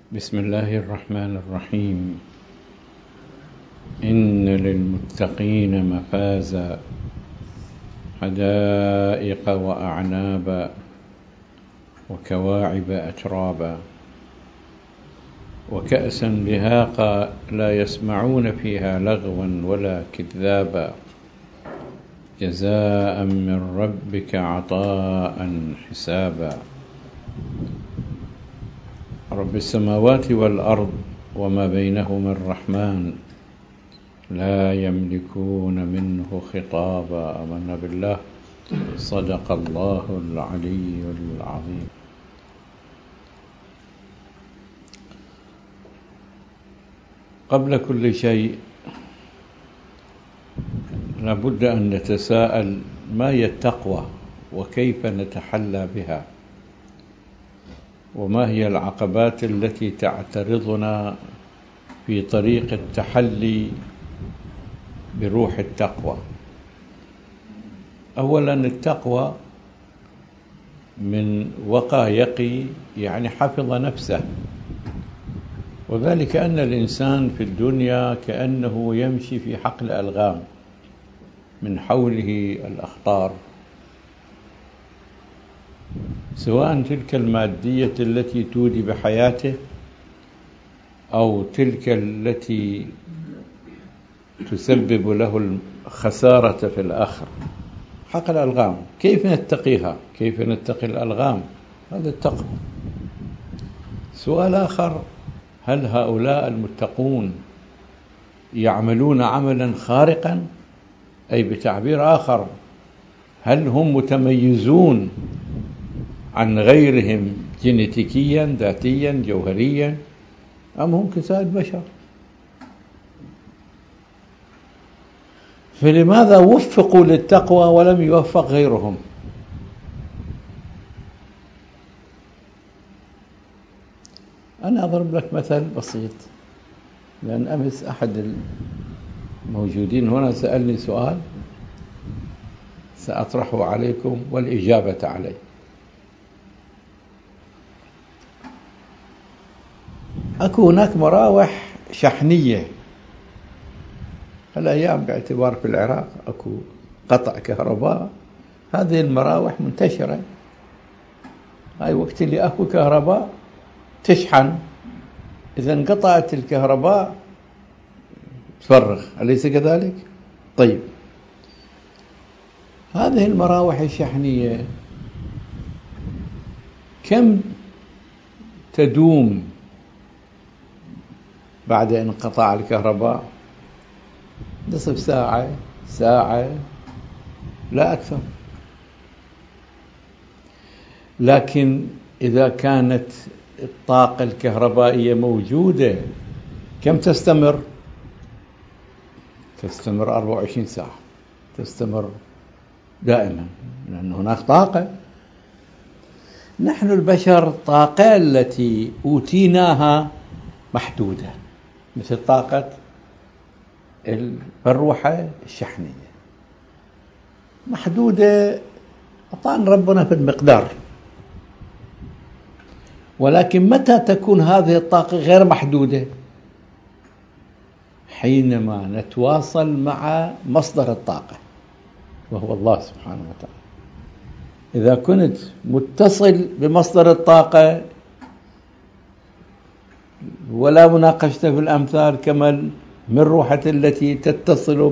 بسم الله الرحمن الرحيم. إن للمتقين مفازا حدائق وأعنابا وكواعب أترابا وكأسا دهاقا لا يسمعون فيها لغوا ولا كذابا جزاء من ربك عطاء حسابا. رب السماوات والأرض وما بينهما الرحمن لا يملكون منه خطابا. آمنا بالله. صدق الله العلي العظيم. قبل كل شيء لابد أن نتساءل ما هي التقوى وكيف نتحلى بها، وما هي العقبات التي تعترضنا في طريق التحلي بروح التقوى. أولا، التقوى من وقى يقي، يعني حفظ نفسه، وذلك أن الإنسان في الدنيا كأنه يمشي في حقل ألغام، من حوله الأخطار، سواء تلك المادية التي تودي بحياته أو تلك التي تسبب له الخسارة في الآخرة. حقل الألغام كيف نتقيها؟ كيف نتقي الألغام؟ هذا التقوى. سؤال آخر: هل هؤلاء المتقون يعملون عملا خارقا؟ أي بتعبير آخر، هل هم متميزون عن غيرهم جينيتيكيا، ذاتيا، جوهريا، أم هم كسائر بشر؟ فلماذا وفقوا للتقوى ولم يوفق غيرهم؟ أنا أضرب لك مثل بسيط، لأن أمس أحد الموجودين هنا سألني سؤال سأطرحه عليكم والإجابة عليه. أكو هناك مراوح شحنية الأيام، باعتبار في العراق أكو قطع كهرباء، هذه المراوح منتشرة. هاي وقت اللي أكو كهرباء تشحن، إذا انقطعت الكهرباء تفرغ، أليس كذلك؟ طيب، هذه المراوح الشحنية كم تدوم بعد انقطاع الكهرباء؟ نصف ساعة، ساعة، لا أكثر. لكن إذا كانت الطاقة الكهربائية موجودة كم تستمر؟ تستمر 24 ساعة، تستمر دائما، لأن هناك طاقة. نحن البشر الطاقة التي أوتيناها محدودة، مثل طاقة المروحة الشحنية محدودة، أعطانا ربنا في المقدار. ولكن متى تكون هذه الطاقة غير محدودة؟ حينما نتواصل مع مصدر الطاقة وهو الله سبحانه وتعالى. إذا كنت متصل بمصدر الطاقة ولا مناقشة في الأمثال، كما المروحة التي تتصل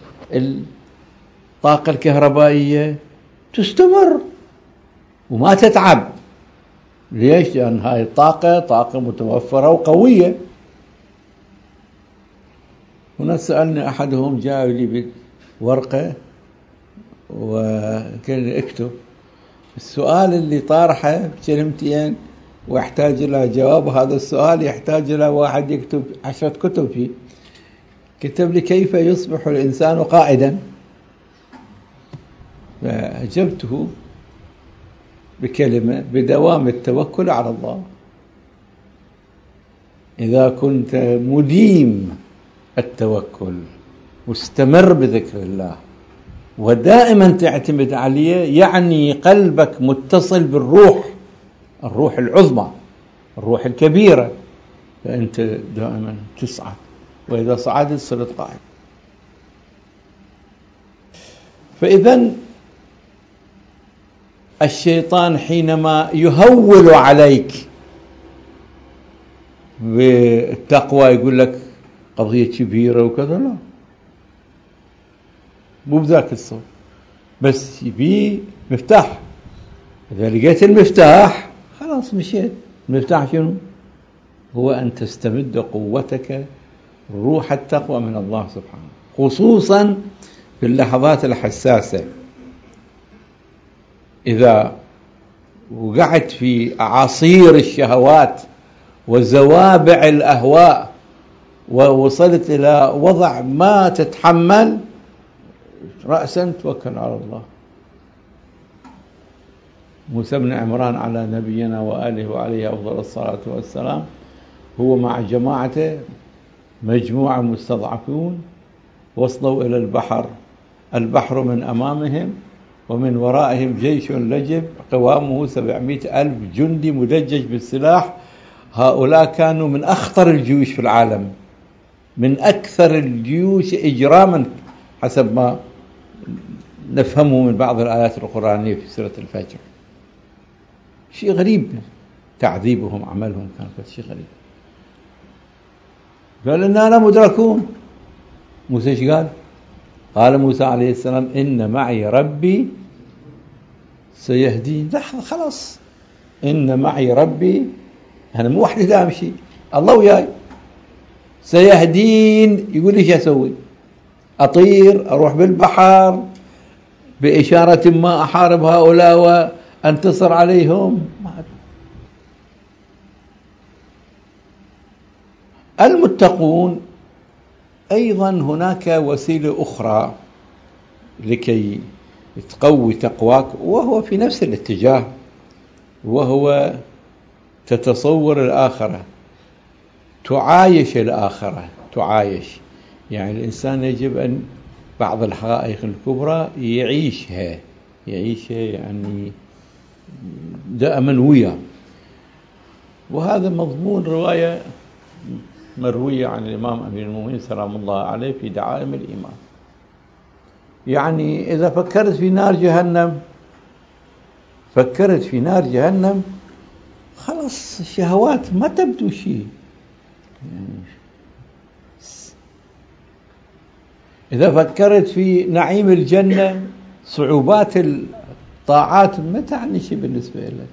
بالطاقة الكهربائية تستمر وما تتعب. ليش؟ لأن هاي الطاقة طاقة متوفرة وقوية. هنا سألني أحدهم، جاء لي بورقة وكان اكتب السؤال اللي طارحه بكلمتين ويحتاج إلى جواب. هذا السؤال يحتاج إلى واحد يكتب 10 كتب فيه. كتب لي: كيف يصبح الإنسان قائدا؟ فأجبته بكلمة: بدوام التوكل على الله. إذا كنت مديم التوكل، مستمر بذكر الله، ودائما تعتمد عليه، يعني قلبك متصل بالروح، الروح العظمى، الروح الكبيرة، فأنت دائما تصعد، وإذا صعدت صرت قاعد. فإذا الشيطان حينما يهول عليك بالتقوى يقول لك قضية كبيرة وكذا، لا، مو بذاك الصوت، بس يبي مفتاح. إذا لقيت المفتاح خلاص مشيت. المفتاح شنو؟ هو أن تستمد قوتك روح التقوى من الله سبحانه، خصوصا في اللحظات الحساسة. إذا وقعت في أعاصير الشهوات وزوابع الأهواء ووصلت إلى وضع ما تتحمل، رأسا توكل على الله. موسى بن عمران على نبينا وآله وعليه أفضل الصلاة والسلام، هو مع جماعته مجموعة مستضعفون، وصلوا إلى البحر من أمامهم ومن ورائهم جيش لجب قوامه 700 ألف جندي مدجج بالسلاح. هؤلاء كانوا من أخطر الجيوش في العالم، من أكثر الجيوش إجراما حسب ما نفهمه من بعض الآيات القرآنية في سورة الفجر. شيء غريب، تعذيبهم عملهم كان شيء غريب. قال إننا مدركون. موسى ايش قال؟ قال موسى عليه السلام إن معي ربي سيهدين. لحظة، خلاص، إن معي ربي، أنا مو وحدي دا أمشي، الله وياي، سيهدين. يقول لي ايش أسوي؟ أطير أروح بالبحر بإشارة ما أحارب هؤلاء وأنتصر عليهم؟ المتقون أيضا هناك وسيلة أخرى لكي تقوي تقواك، وهو في نفس الاتجاه، وهو تتصور الآخرة، تعايش الآخرة. تعايش يعني الإنسان يجب أن بعض الحقائق الكبرى يعيشها يعني دائما وياه. وهذا مضمون رواية مروية عن الإمام أمير المؤمنين سلام الله عليه في دعائم الإيمان. يعني إذا فكرت في نار جهنم، خلاص الشهوات ما تبدو شيء. يعني إذا فكرت في نعيم الجنة، صعوبات الطاعات ما تعني شيء بالنسبة لك.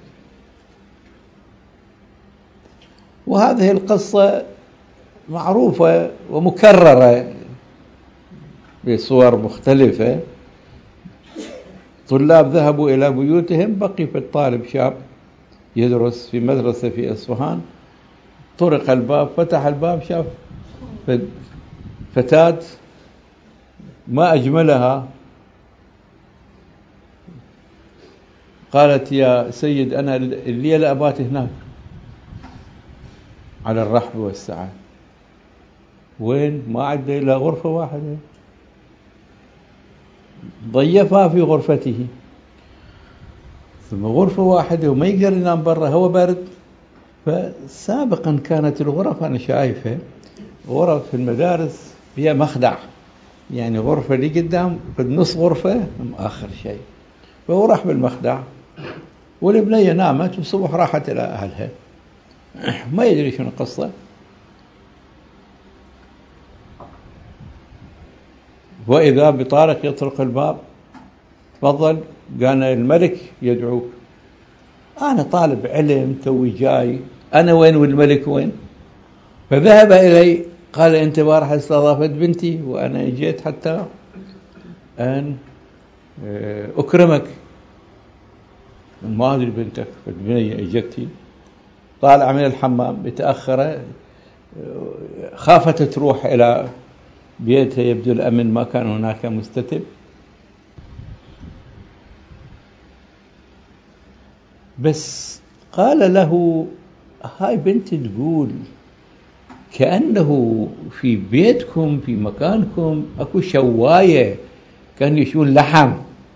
وهذه القصة معروفة ومكررة بصور مختلفة. طلاب ذهبوا إلى بيوتهم، بقي في الطالب شاب يدرس في مدرسة في إصفهان، طرق الباب، فتح الباب، شاف فتاة ما أجملها، قالت يا سيد أنا الليلة أبات هناك على الرحب والسعة. وين؟ ما عندي إلا غرفة واحدة. ضيفها في غرفته، ثم غرفة واحدة وما يقدر ينام برا، هو برد. فسابقا كانت الغرف، أنا شايفة غرف في المدارس فيها مخدع، يعني غرفة اللي قدام بالنص غرفة آخر شيء. فهو راح بالمخدع، والبنية نامت، والصبح راحت إلى أهلها، ما يدري شنو القصة. وإذا بطارق يطرق الباب، تفضل، قال الملك يدعوك. أنا طالب علم توي جاي، أنا وين والملك وين؟ فذهب إلي، قال أنت بارحة استضافت بنتي وأنا جيت حتى أن أكرمك. ما أدري بنتك، البنية إجتي، طالع من الحمام بتأخر، خافت تروح إلى بيتها، يبدو الأمن ما كان هناك مستتب. بس قال له هاي بنت تقول كأنه في بيتكم في مكانكم أكو شواية كان يشون لحم.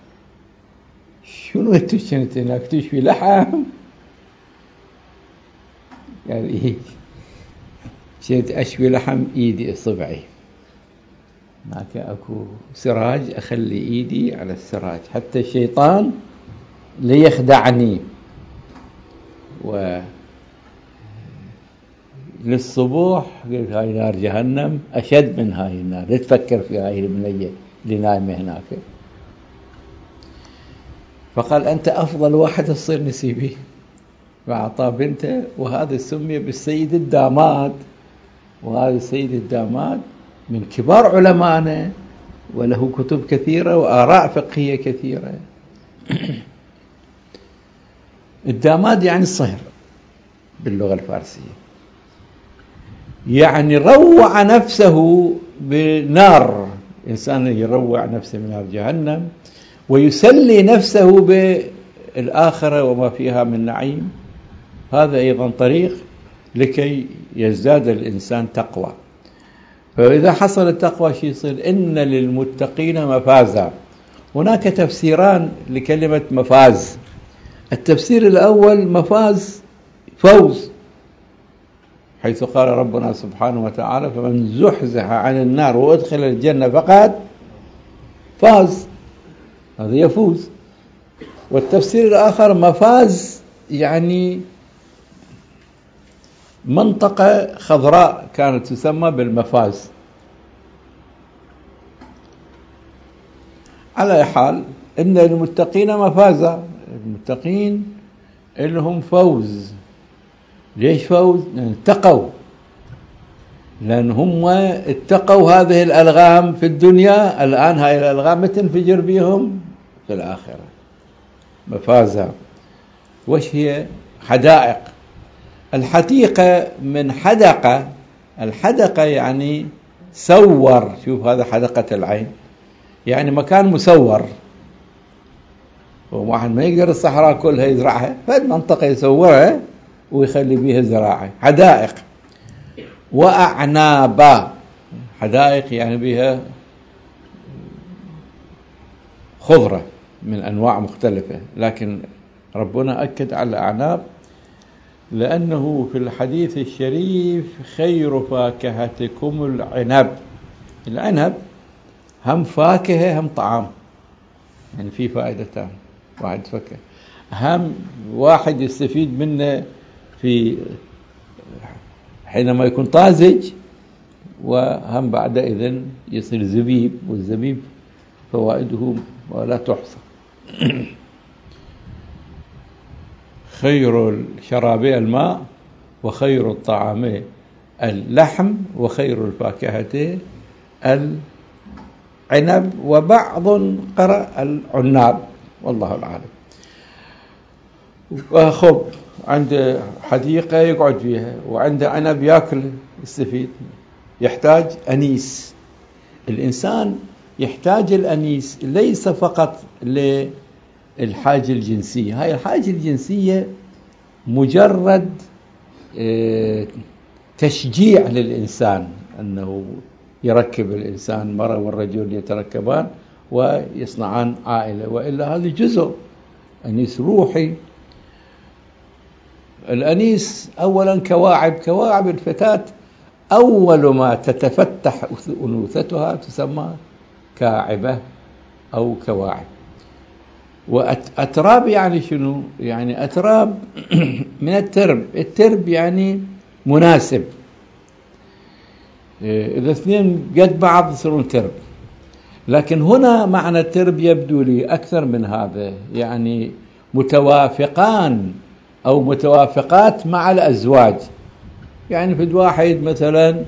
شنو تشنت هناك تشوي لحم؟ يعني إيه؟ شيت أشوي لحم إيدي إصبعي، هناك أكو سراج أخلي إيدي على السراج حتى الشيطان ليخدعني. للصبح قلت هاي نار جهنم أشد من هاي النار، لا تفكر في هاي البنية اللي نايمة هناك. فقال أنت أفضل واحد تصير نسيبي، فأعطاه بنته، وهذا سمي بالسيد الداماد. وهذا السيد الداماد من كبار علمائنا، وله كتب كثيرة وآراء فقهية كثيرة. الداماد يعني الصهر باللغة الفارسية، يعني روع نفسه بنار، إنسان يروع نفسه من نار جهنم ويسلي نفسه بالآخرة وما فيها من نعيم. هذا أيضا طريق لكي يزداد الإنسان تقوى. فإذا حصل التقوى شيء يصير؟ إن للمتقين مفازا. هناك تفسيران لكلمة مفاز. التفسير الأول مفاز فوز، حيث قال ربنا سبحانه وتعالى فمن زحزح عن النار وأدخل الجنة فقد فاز، هذا يفوز. والتفسير الآخر مفاز يعني منطقة خضراء كانت تسمى بالمفاز. على أي حال إن المتقين مفازا، المتقين لهم فوز. ليش فوز؟ لأن اتقوا، لأن هم اتقوا هذه الألغام في الدنيا، الآن هاي الألغام تنفجر بهم في الآخرة. مفازا. وش هي؟ حدائق. الحديقة من حدقة، الحدقة يعني سور. شوف هذا حدقة العين، يعني مكان مسور، وواحد ما يقدر الصحراء كلها يزرعها، فالمنطقة يسورها ويخلي بيها زراعة. حدائق. وأعنابا، حدائق يعني بها خضرة من أنواع مختلفة، لكن ربنا أكد على الأعناب لأنه في الحديث الشريف خير فاكهتكم العنب. العنب هم فاكهة هم طعام، يعني في فائدتان. واحد فكه هم واحد يستفيد منه في حينما يكون طازج، وهم بعد إذن يصير زبيب، والزبيب فوائده ولا تحصى. خير الشراب الماء، وخير الطعام اللحم، وخير الفاكهة العنب، وبعض قرأ العناب، والله العالم. خب عنده حديقة يقعد فيها، وعنده عنب يأكل يستفيد. يحتاج أنيس. الإنسان يحتاج الأنيس ليس فقط للحاجة الجنسية، هاي الحاجة الجنسية مجرد تشجيع للإنسان أنه يركب الإنسان، المرأة والرجل يتركبان ويصنعان عائلة، وإلا هذا جزء أنيس روحي. الأنيس أولا كواعب الفتاة، أول ما تتفتح أنوثتها تسمى كاعبة أو كواعب. وأتراب يعني شنو؟ يعني أتراب من الترب. الترب يعني مناسب، إذا اثنين قد بعض يصيرون ترب. لكن هنا معنى الترب يبدو لي أكثر من هذا، يعني متوافقان أو متوافقات مع الأزواج. يعني في واحد مثلا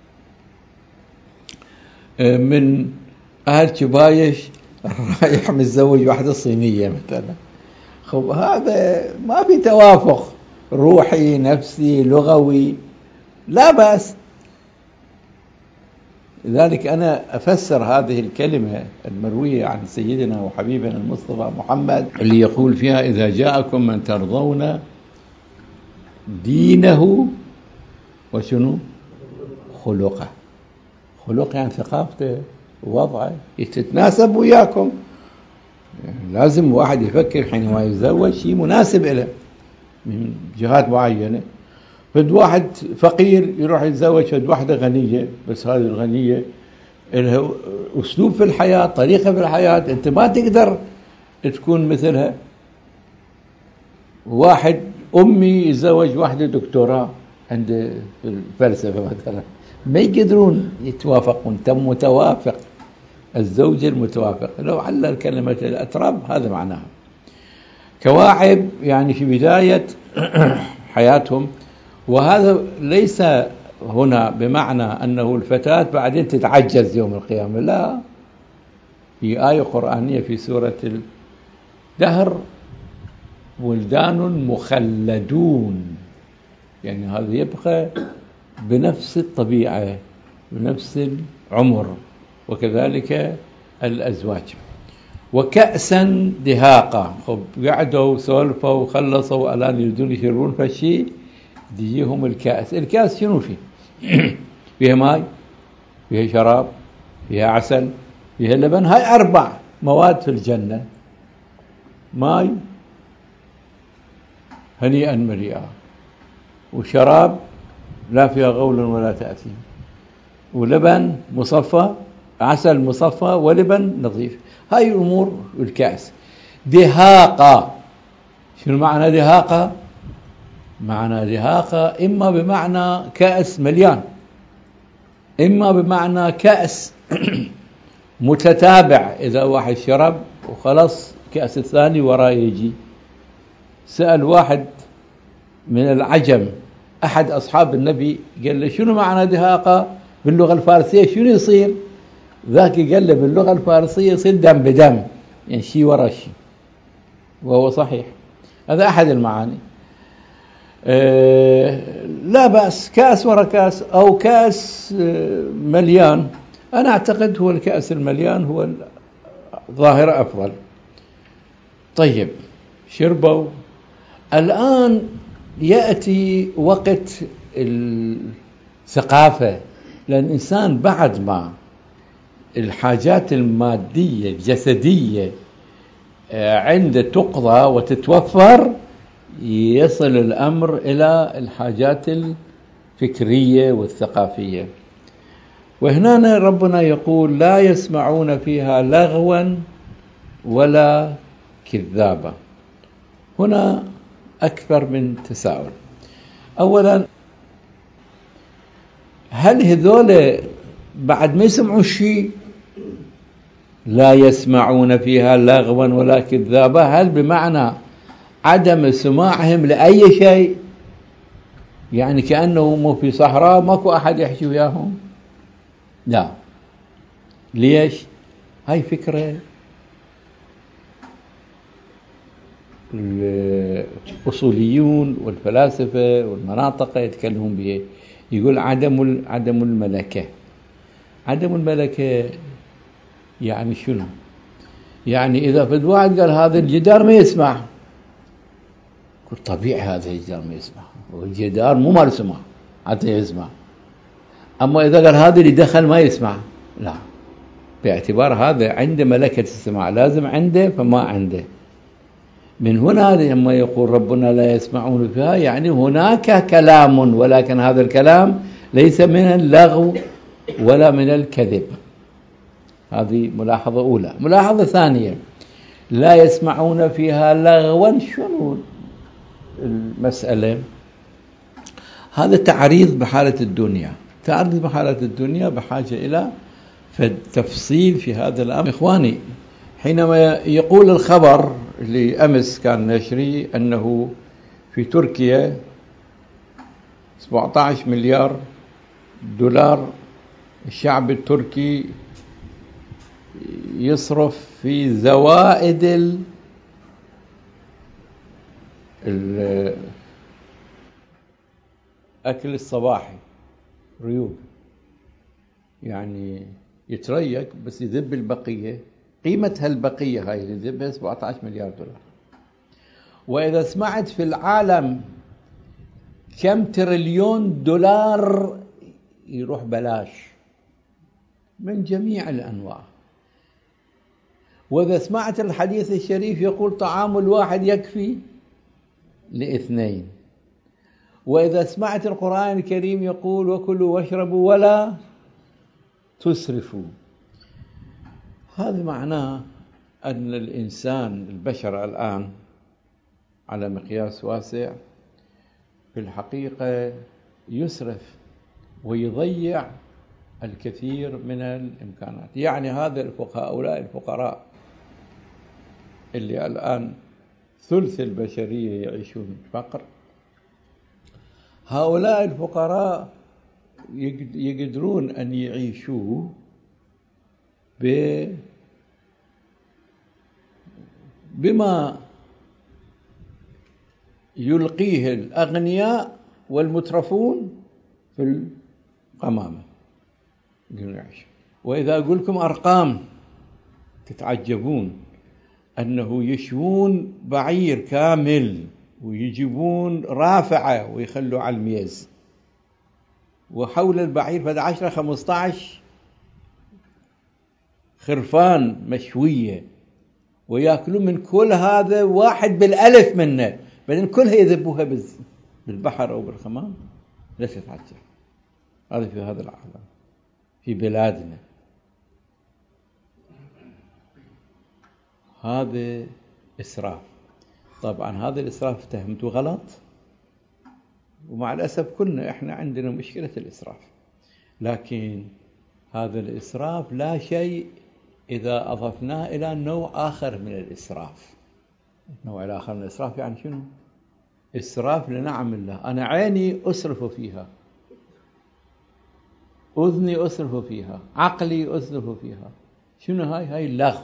من أهل شبايش رايح متزوج واحدة صينية مثلا، خب هذا ما في توافق روحي نفسي لغوي، لا بأس. لذلك أنا أفسر هذه الكلمة المروية عن سيدنا وحبيبنا المصطفى محمد اللي يقول فيها إذا جاءكم من ترضون دينه وشنو خلقه. خلق يعني ثقافته ووضعه يتناسب وياكم. يعني لازم واحد يفكر حينما يتزوج شيء مناسب له من جهات معينة. فد واحد فقير يروح يتزوج فد واحدة غنية، بس هذه الغنية لها أسلوب في الحياة، طريقة في الحياة، أنت ما تقدر تكون مثلها. واحد أمي يتزوج واحدة دكتوراه عند الفلسفة مثلا، ما يقدرون يتوافقون. تم متوافق، الزوج المتوافق. لو علل كلمة الأتراب هذا معناها كواعب، يعني في بداية حياتهم. وهذا ليس هنا بمعنى أنه الفتاة بعدين تتعجز يوم القيامة، لا. في آية قرآنية في سورة الدهر: ولدان مخلدون، يعني هذا يبقى بنفس الطبيعة بنفس العمر، وكذلك الأزواج. وكأسا دهاقا، خب قعدوا سولفوا وخلصوا الآن يريدون يشربون فشي ديهم الكأس. الكأس شنو فيه؟ فيها ماء، فيها شراب، فيها عسل، فيها لبن. هاي 4 مواد في الجنة: ماء هنيئا مريئا، وشراب لا فيها غول ولا تأثيم، ولبن مصفى، عسل مصفى، ولبن نظيف. هاي الأمور الكأس. دهاقة، شنو معنى دهاقة؟ معنى دهاقة إما بمعنى كأس مليان، إما بمعنى كأس متتابع، إذا واحد شرب وخلص كأس الثاني وراه يجي. سأل واحد من العجم أحد أصحاب النبي، قال له: شنو معنى دهاقة باللغة الفارسية؟ شنو يصير؟ ذاك قال له: باللغة الفارسية يصير دم بدم، يعني شيء ورا شيء. وهو صحيح، هذا أحد المعاني. لا بأس كأس ورا كأس، أو كأس مليان. أنا أعتقد هو الكأس المليان هو ظاهرة أفضل. طيب، شربوا. الآن يأتي وقت الثقافة، لأن الإنسان بعد ما الحاجات المادية الجسدية عنده تقضى وتتوفر، يصل الأمر إلى الحاجات الفكرية والثقافية. وهنا ربنا يقول: لا يسمعون فيها لغوا ولا كذابا. هنا أكثر من تساؤل. أولا، هل هذول بعد ما يسمعوا شيء لا يسمعون فيها لغوا ولا كذابا، هل بمعنى عدم سماعهم لأي شيء؟ يعني كأنهم في صحراء ماكو أحد يحكي وياهم؟ لا. ليش؟ هاي فكرة الأصوليون والفلاسفة والمناطق يتكلمون بها. يقول عدم الملكة. عدم الملكة يعني شنو؟ يعني إذا فد واحد قال هذا الجدار ما يسمع، قل طبيعي هذا الجدار ما يسمع، والجدار مو مال سمع حتى يسمع. أما إذا قال هذا اللي دخل ما يسمع، لا، باعتبار هذا عنده ملكة السماع، لازم عنده فما عنده. من هنا لما يقول ربنا لا يسمعون فيها، يعني هناك كلام، ولكن هذا الكلام ليس من اللغو ولا من الكذب. هذه ملاحظة أولى. ملاحظة ثانية: لا يسمعون فيها لغوا. شنو المسألة؟ هذا تعريض بحالة الدنيا. تعريض بحالة الدنيا بحاجة إلى تفصيل في هذا الأمر. إخواني، حينما يقول الخبر اللي أمس كان نشري أنه في تركيا 17 مليار دولار الشعب التركي يصرف في زوائد الأكل الصباحي، ريوب، يعني يتريق بس يذب البقية. قيمة هالبقية هاي اللي يذبها 17 مليار دولار. وإذا سمعت في العالم كم تريليون دولار يروح بلاش من جميع الأنواع. وإذا سمعت الحديث الشريف يقول طعام الواحد يكفي ل2، وإذا سمعت القرآن الكريم يقول وكلوا واشربوا ولا تسرفوا، هذا معناه أن الإنسان البشر الآن على مقياس واسع في الحقيقة يسرف ويضيع الكثير من الإمكانات. يعني هؤلاء الفقراء اللي الآن ثلث البشرية يعيشون فقر، هؤلاء الفقراء يقدرون أن يعيشوا بما يلقيه الأغنياء والمترفون في القمامة. وإذا أقول لكم أرقام تتعجبون، أنه يشوون بعير كامل ويجيبون رافعة ويخلوا على الميز، وحول البعير فد 10-15 خرفان مشوية، ويأكلون من كل هذا 1/1000 منه، بعدين كلها يذبوها بالبحر أو بالخمام. لا تتعجب، هذا في هذا العالم في بلادنا. هذا إسراف. طبعا هذا الإسراف فهمته غلط، ومع الأسف كلنا إحنا عندنا مشكلة الإسراف. لكن هذا الإسراف لا شيء إذا أضفناه إلى نوع آخر من الإسراف. النوع الآخر من الإسراف يعني شنو؟ إسراف لنعم الله. أنا عيني أسرف فيها، أذني أسرف فيها، عقلي أسرف فيها. شنو هاي اللغو.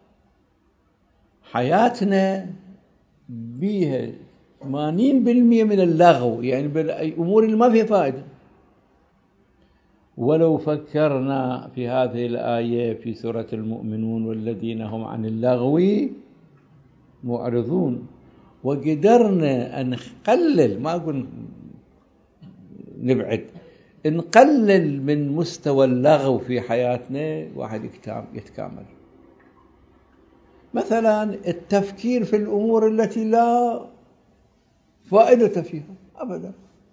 حياتنا بيها 80% من اللغو، يعني بالأمور اللي ما فيها فائدة. ولو فكرنا في هذه الآية في سورة المؤمنون والذين هم عن اللغو معرضون، وقدرنا أن نقلل، ما أقول نبعد، نقلل من مستوى اللغو في حياتنا، واحد يتكامل. مثلا التفكير في الأمور التي لا فائدة فيها أبدا،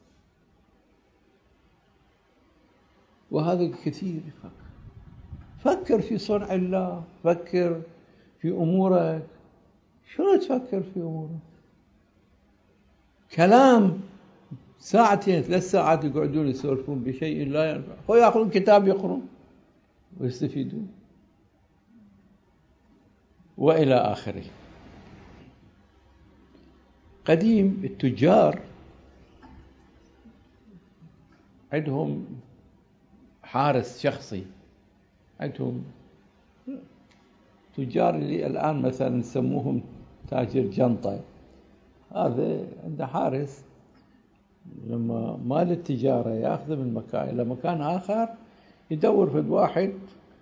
وهذا كثير. فكر في صنع الله، فكر في أمورك. شنو تفكر في أمورك؟ كلام 2-3 ساعات يقعدون يسولفون بشيء لا ينفع، هو يأخذون كتاب يقرون ويستفيدون وإلى آخره. قديم التجار عندهم حارس شخصي، عندهم تجار اللي الآن مثلا نسموهم تاجر جنطة، هذا عنده حارس لما مال التجارة يأخذ من مكان إلى مكان آخر، يدور في واحد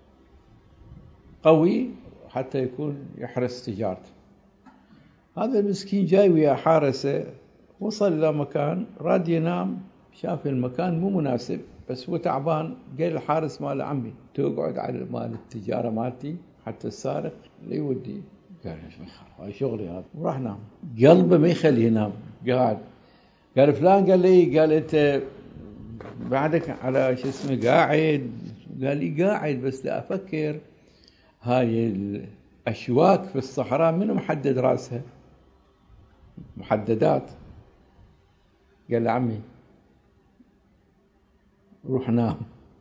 قوي حتى يكون يحرس تجارته. هذا المسكين جاي ويا حارسه، وصل إلى مكان راد ينام، شاف المكان مو مناسب بس هو تعبان، قال الحارس مال عمي تقعد على مال التجارة مالتي حتى السارق لا يودي. قال هاي شغلي هذا، وراح نام. قلبه ما يخليه ينام، قاعد. قال فلان، قال لي، قال انت بعدك على شو اسمه قاعد؟ قال لي قاعد بس لا افكر هاي الاشواك في الصحراء منو محدد راسها؟ محددات. قال له عمي روح نام،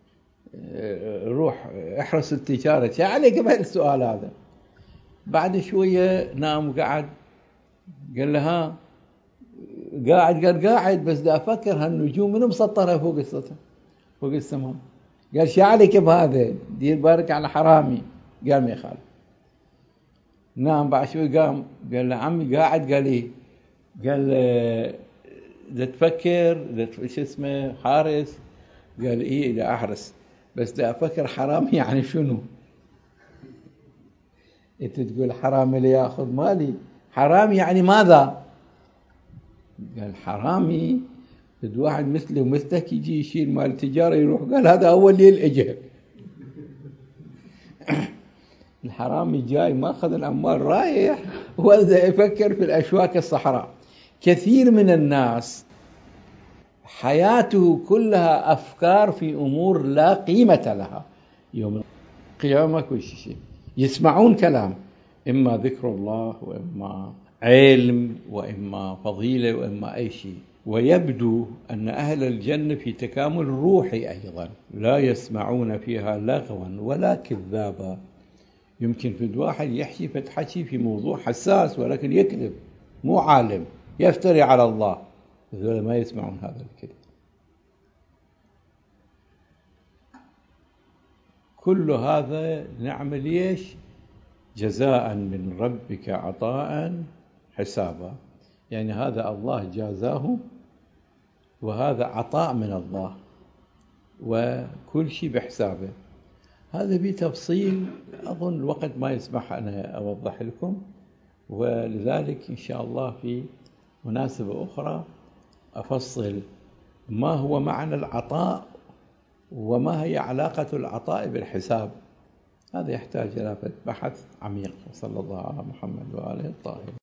روح احرس التجارة، شو عليك بهالسؤال هذا؟ بعد شوية نام وقعد. قال له ها قاعد؟ قال قاعد بس دا أفكر هالنجوم منو مسطرها فوق السطح فوق السماء. قال شو عليك بهذا؟ دير بالك على حرامي. قال ما يخالف. نام. بعد شوي قام قال له عمي قاعد؟ قال لي. قال دا تفكر شو اسمه حارس؟ قال إيه دا أحرس بس دا أفكر حرامي يعني شنو؟ أنت تقول حرامي اللي يأخذ مالي، حرامي يعني ماذا؟ قال حرامي بد واحد مثلي ومثلك يجي يشيل مال التجارة يروح. قال هذا أول ليل إجا الحرامي جاي ما أخذ الأموال رايح وإذا يفكر في الأشواك الصحراء. كثير من الناس حياته كلها أفكار في أمور لا قيمة لها. يوم القيامة كل شيء يسمعون كلام، إما ذكر الله وإما علم وإما فضيلة وإما أي شيء. ويبدو أن أهل الجنة في تكامل روحي أيضا، لا يسمعون فيها لغوا ولا كذابا. يمكن في واحد يحكي فتحكي في موضوع حساس ولكن يكذب، مو عالم، يفتري على الله، هذول ما يسمعون هذا الكذب. كل هذا نعمل ليش؟ جزاء من ربك عطاء حسابا، يعني هذا الله جازاه وهذا عطاء من الله وكل شيء بحسابه. هذا بتفصيل أظن الوقت ما يسمح أنا أوضح لكم، ولذلك إن شاء الله في مناسبة أخرى أفصل ما هو معنى العطاء وما هي علاقة العطاء بالحساب. هذا يحتاج إلى بحث عميق. وصلى الله على محمد وآله الطاهرين.